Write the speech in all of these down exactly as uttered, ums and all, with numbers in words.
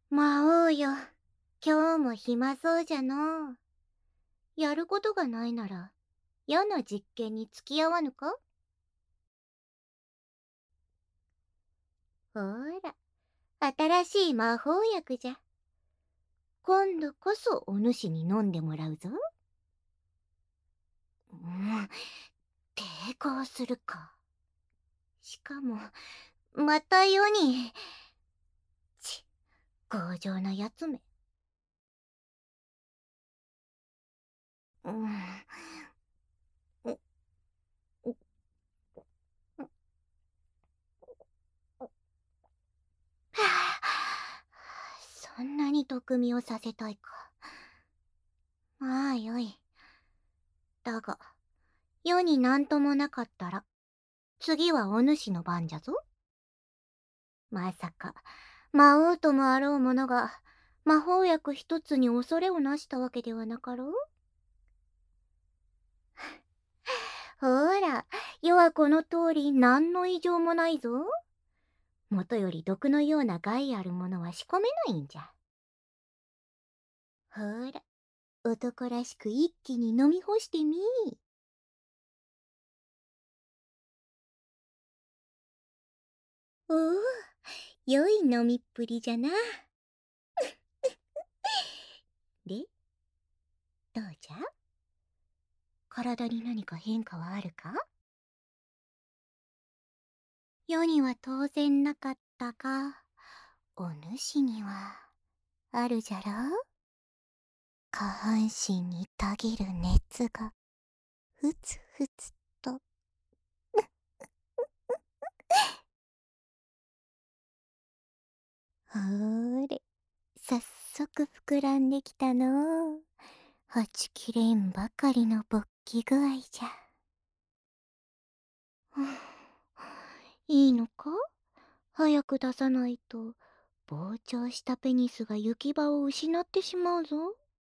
魔王よ、今日も暇そうじゃのう。やることがないなら、世の実験に付き合わぬか？ほーら、新しい魔法薬じゃ。今度こそお主に飲んでもらうぞ。うん、抵抗するか。しかも、また世に。ち、強情なやつめ。うん。うううはあ、そんなに毒味をさせたいか。まあよい。だが、世になんともなかったら、次はお主の番じゃぞ。まさか、魔王ともあろう者が、魔法薬一つに恐れをなしたわけではなかろう。ほーら、世はこの通り何の異常もないぞ。もとより毒のような害あるものは仕込めないんじゃ。ほーら、男らしく一気に飲み干してみー。おお、良い飲みっぷりじゃな。で、どうじゃ？体に何か変化はあるか？世には当然なかったが、お主にはあるじゃろう？下半身にたぎる熱がふつふつと。ほーれ、早速膨らんできたのう。はちきれんばかりの勃起具合じゃ。いいのか？早く出さないと膨張したペニスが行き場を失ってしまうぞ。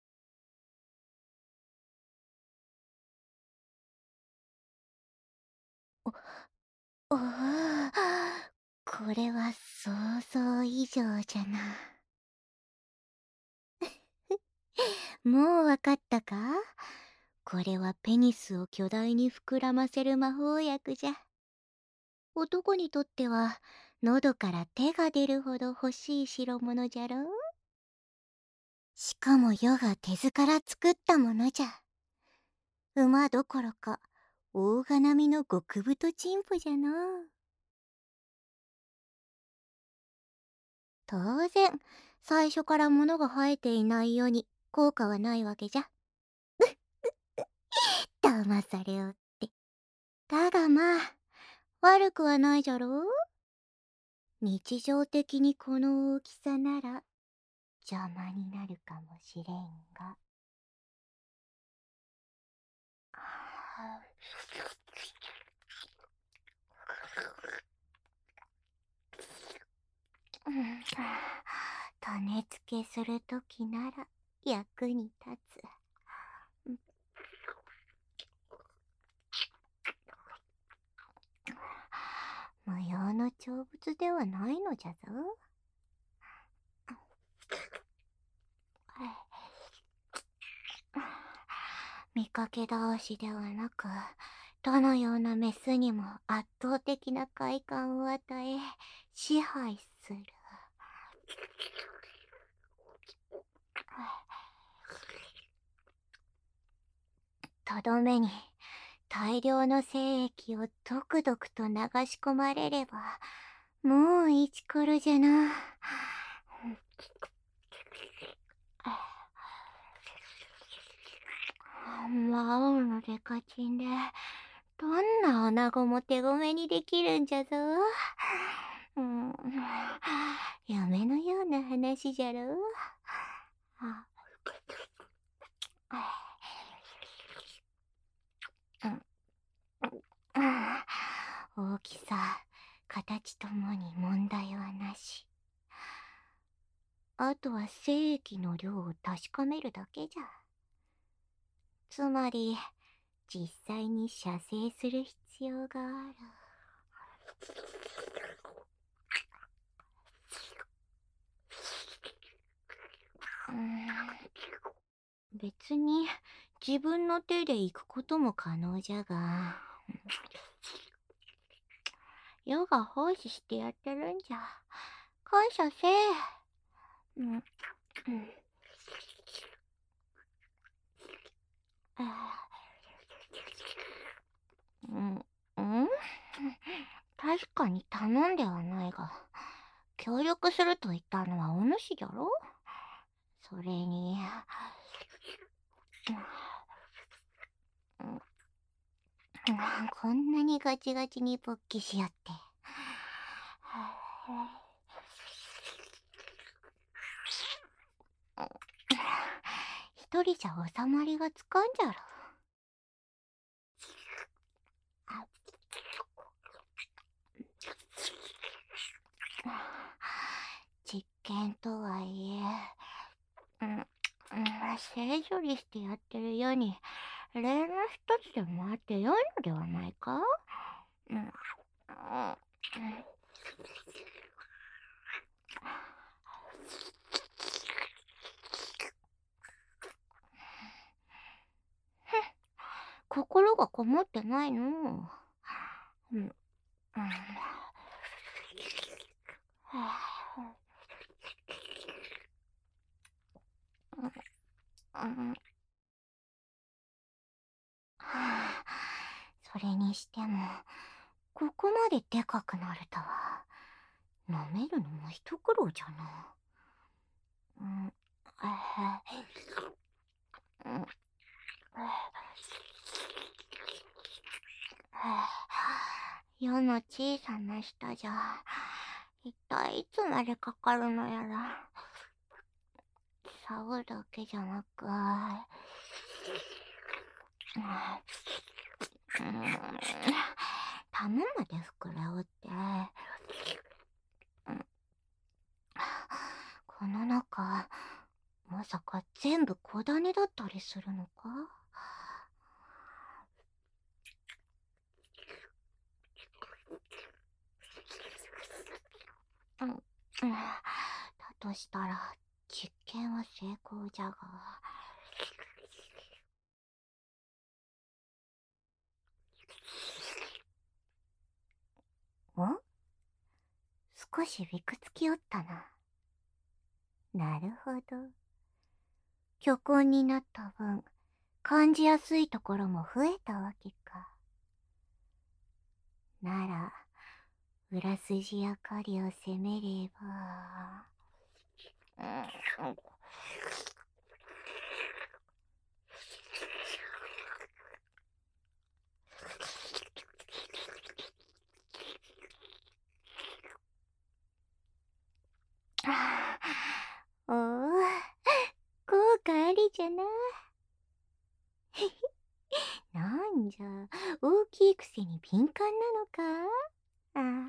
おお、これは想像以上じゃな。もうわかったか？これはペニスを巨大に膨らませる魔法薬じゃ。男にとっては喉から手が出るほど欲しい代物じゃろう。しかも世が手ずから作ったものじゃ。馬どころか大金並みの極太チンポじゃのう。当然最初から物が生えていないように効果はないわけじゃ。騙されおって。だがまあ悪くはないじゃろう。日常的にこの大きさなら邪魔になるかもしれんが。うん、種付けするときなら役に立つ。無用の長物ではないのじゃぞ。見かけ倒しではなく、どのようなメスにも圧倒的な快感を与え、支配する。とどめに、大量の精液をドクドクと流し込まれれば、もうイチコロじゃな。魔王のデカチンで、どんな女子も手ごめにできるんじゃぞ。うん、夢のような話じゃろう。あ、うん、大きさ、形ともに問題はなし。あとは精液の量を確かめるだけじゃ。つまり、実際に射精する必要がある。 別に自分の手で行くことも可能じゃが、余が奉仕してやってるんじゃ。感謝せえ。うん、うん、うん、うん、確かに頼んではないが、協力すると言ったのはお主じゃろ。それに、うん、こんなにガチガチに勃起しやって。一人じゃ収まりがつかんじゃろ。実験とはいえ、うん、うん、正処理してやってるように、例の一つでもあって良いのではないか。うん、うん、心がこもってないの。うん、うん、うん、それにしても、ここまででかくなるとは、飲めるのも一苦労じゃな。うん、うん、世の小さな舌じゃ、一体いつまでかかるのやら。騒ぐだけじゃなく、うん、玉まで膨らうって、うん、この中、まさか全部小種だったりするのか。うん、うん、だとしたら実験は成功じゃが。ん？少しびくつきおったな。なるほど。虚婚になった分、感じやすいところも増えたわけか。なら、裏筋や狩りを攻めれば。うん、おお、効果ありじゃな。なんじゃ、大きいくせに敏感なのか。あ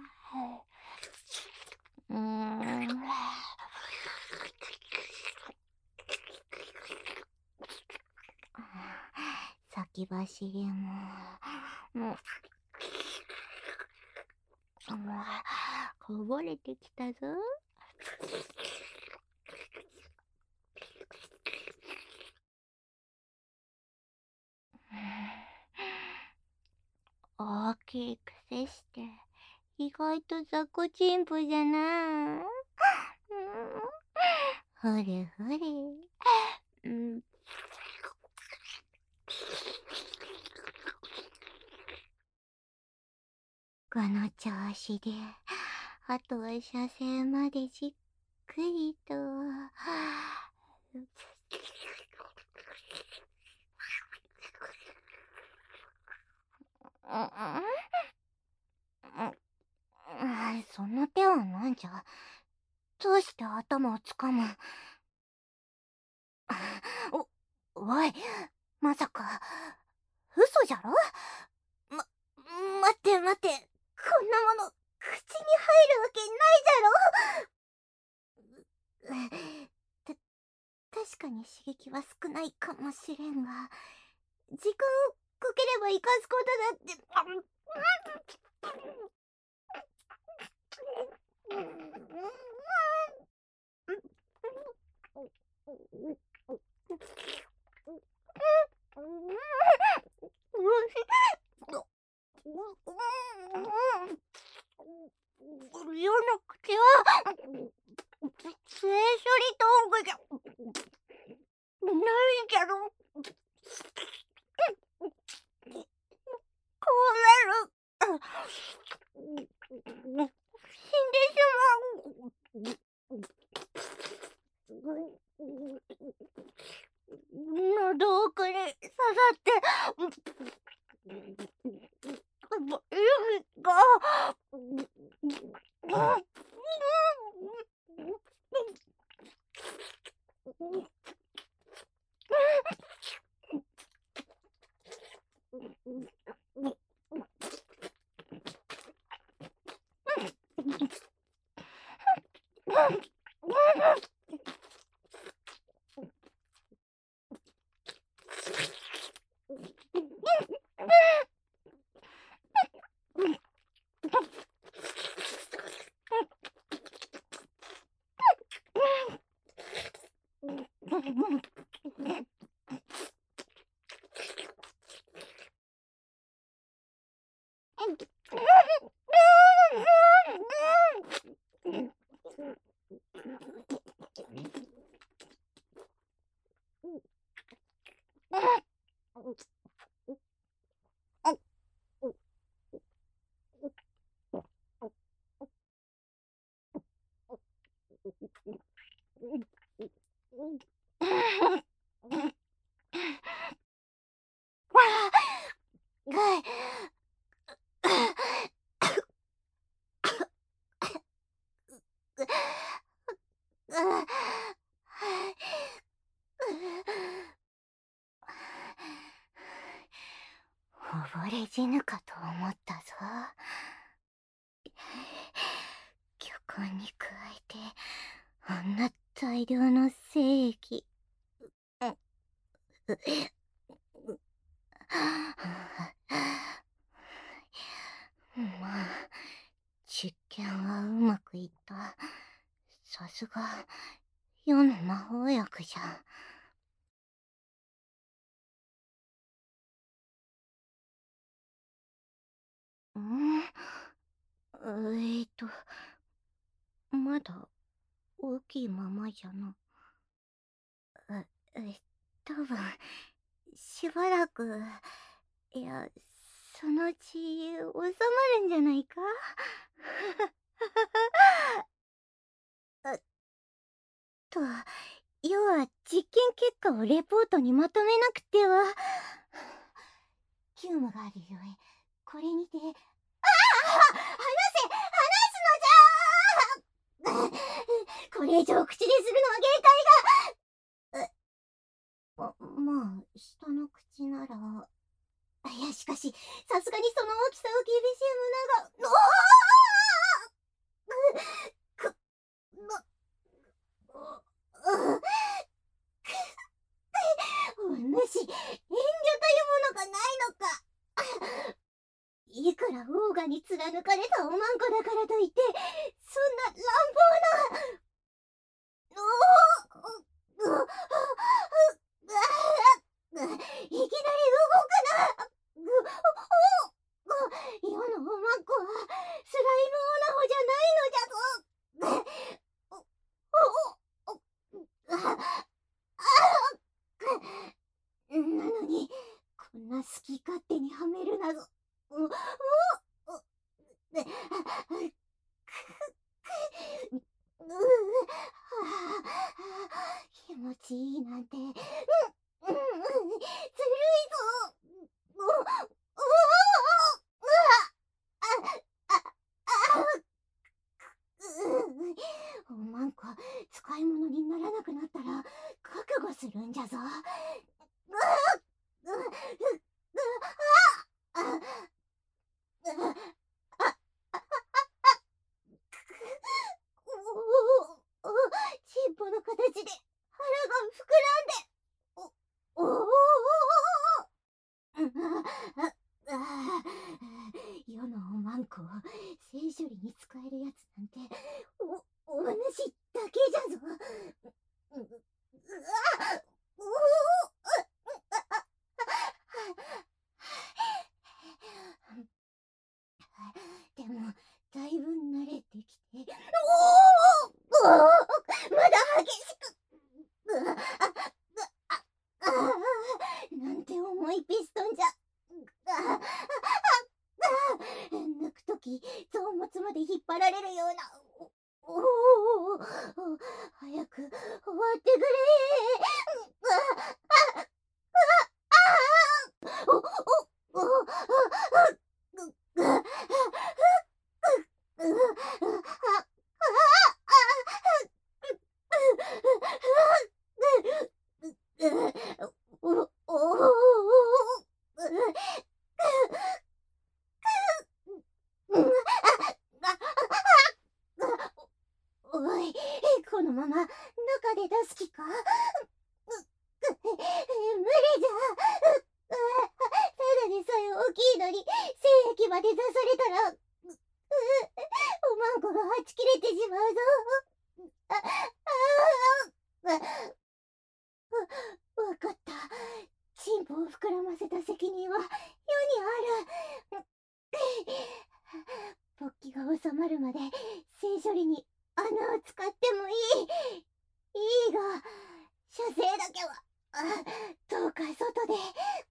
うーん。先走りも、もう、こぼれてきたぞ。大きいくせして、意外と雑魚チンポじゃな。ほれほれ。うん。この調子で、あとは車線までじっくりと。その手はなんじゃ。どうして頭をつかむ。お、おい、まさか、嘘じゃろ。ま、待って待って、こんなもの、口に入るわけないだろ。た、確かに刺激は少ないかもしれんが、時間をかければ生かすことだって。 トングじゃないじゃろ。こうなる。死んでしまう。喉奥に刺さって息が溺れ死ぬかと思ったぞ。巨根に加えてあんな大量の精液。まあ実験はうまくいった。さすが世の魔法薬じゃ。んえーとまだ大きいままじゃな。え多分しばらく、いやそのうち収まるんじゃないか。と要は実験結果をレポートにまとめなくては。急務があるゆえこれにて。ああ話せ話すのじゃこれ以上口でするのは限界が。あまあ下の口なら。いやしかしさすがにその大きさを厳しい胸が。くくお主遠慮というものがないのか。いくらオーガに貫かれたおまんこだからといってそんな乱暴な。いきなり動くな。世のおまんこはスライムオナホじゃないのじゃぞ。なのにこんな好き勝手にはめるなぞ。気持ちいいなんて。ずるいぞ。おまんこ使い物にならなくなったら覚悟するんじゃぞ。尻尾の形で腹が膨らんで。おお世のおまんこを性処理に使えるやつなんておお主だけじゃぞ。でもだいぶ慣れてきて。おおまだ吐け早く終わってくれ。おおおおおい、このまま中で出す気か？無理じゃ。ただでさえ大きいのに精液まで出されたらおまんこがはち切れてしまうぞ。ああわわかった。チンポを膨らませた責任は世にある。勃起が収まるまで性処理に穴を使ってもいい。いいが射精だけはどうか外で。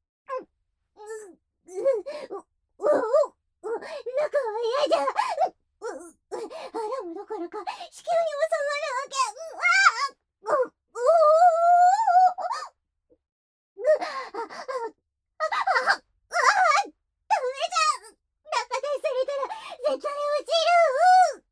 中は嫌じゃ。腹もどころか子宮に収まるわけ。絶対落ちる。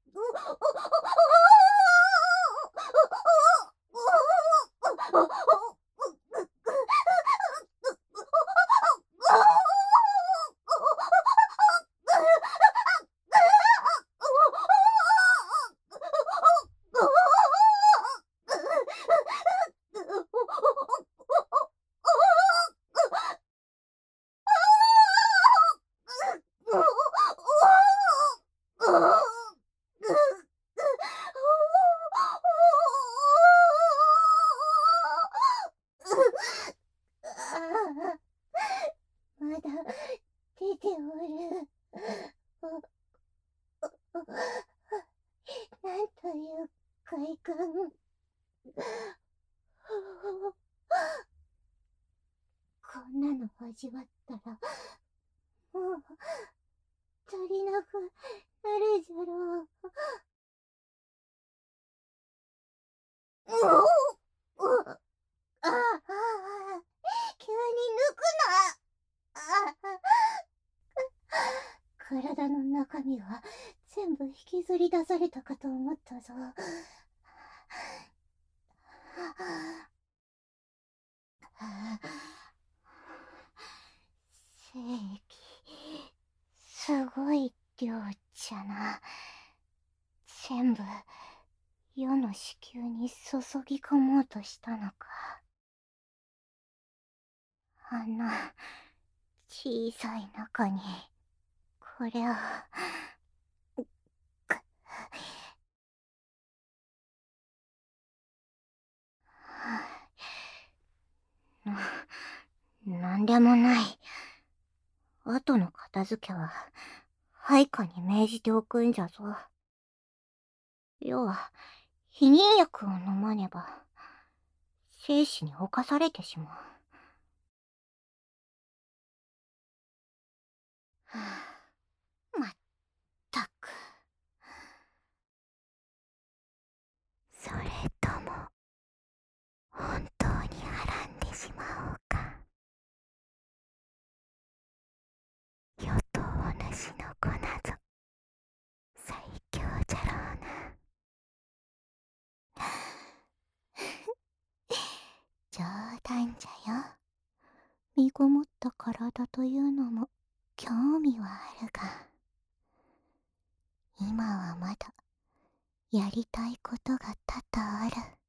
まだ出ておる。なんという快感。こんなの味わったらもう足りなくなるじゃろう。ああ、急に抜くな。体の中身は全部引きずり出されたかと思ったぞ。精液すごい量じゃな。全部世の子宮に注ぎ込もうとしたのか。あんな小さい中にこれを。な、なんでもない。後の片付けは配下に命じておくんじゃぞ。要は避妊薬を飲まねば生死に侵されてしまう。はあ、まったく。それとも本当にはらんでしまおうか。与党主の子なぞ最強じゃろうな。冗談じゃよ。身ごもった体というのも興味はあるが、今はまだやりたいことが多々ある。